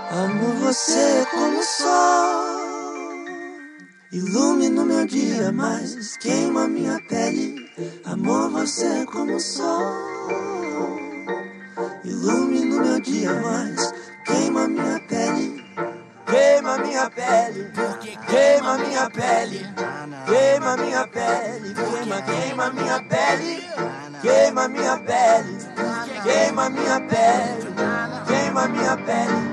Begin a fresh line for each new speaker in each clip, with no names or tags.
Amo você como o sol, ilumina o meu dia, mas queima minha pele. Amor, você como o sol, ilumina o meu dia, mas queima minha pele. Queima minha pele, queima minha pele, queima minha pele, queima minha pele, queima minha pele, queima minha pele, queima minha pele.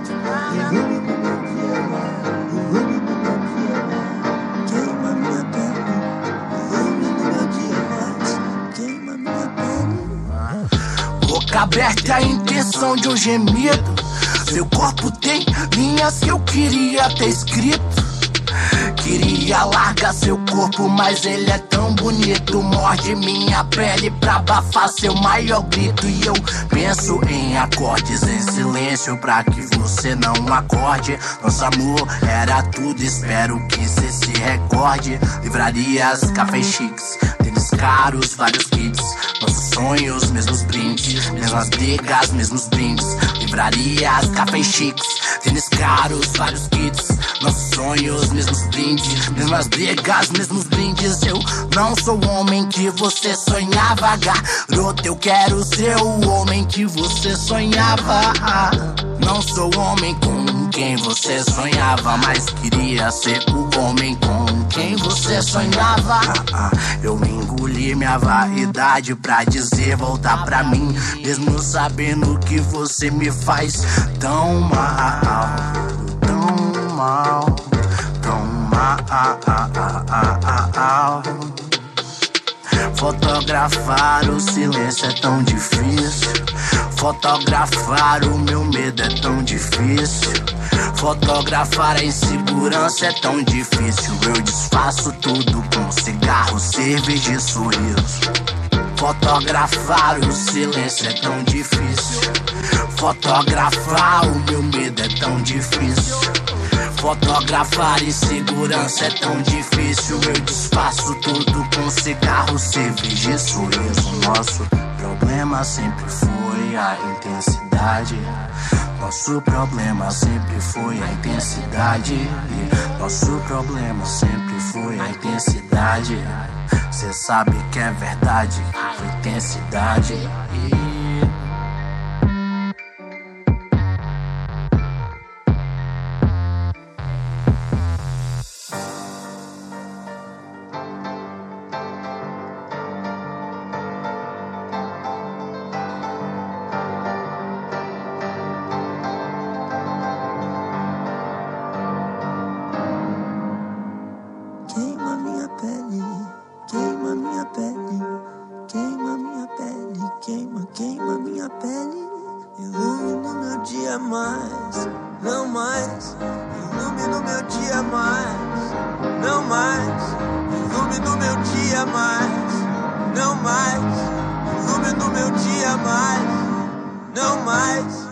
Ilumina o meu dia, ilumina o meu dia, mas queima minha pele.
Boca aberta, a intenção de um gemido. Seu corpo tem linhas que eu queria ter escrito. Queria largar seu corpo, mas ele é tão bonito. Morde minha pele pra abafar seu maior grito. E eu penso em acordes em silêncio pra que você não acorde. Nosso amor era tudo, espero que cê se recorde. Livrarias, cafés chiques, tênis caros, vários kits. Nossos sonhos, mesmos brindes, mesmas brigas, mesmos brindes. Livrarias, cafés chiques, tênis caros, vários kits. Nossos sonhos, mesmos brindes, mesmas brigas, mesmos brindes. Eu não sou o homem que você sonhava, garota. Eu quero ser o homem que você sonhava. Não sou o homem com quem você sonhava, mas queria ser o homem com quem você sonhava. Eu engoli minha vaidade pra dizer voltar pra mim, mesmo sabendo que você me faz tão mal, tão mal, tão mal. Fotografar o silêncio é tão difícil. Fotografar o meu medo é tão difícil. Fotografar a insegurança é tão difícil. Eu disfarço tudo com cigarro, cerveja e sorriso. Fotografar o silêncio é tão difícil. Fotografar o meu medo é tão difícil. Fotografar insegurança é tão difícil. Eu disfarço tudo com cigarro, cerveja e sorriso. Nosso problema sempre foi a intensidade. Nosso problema sempre foi a intensidade. Nosso problema sempre foi a intensidade. Cê sabe que é verdade, foi intensidade.
Queima minha pele, queima minha pele, queima minha pele, queima minha pele. Ilumina o meu dia mais, não mais. Ilumina o meu dia mais, não mais. Ilumina o meu dia mais, não mais. Ilumina o meu dia mais, não mais.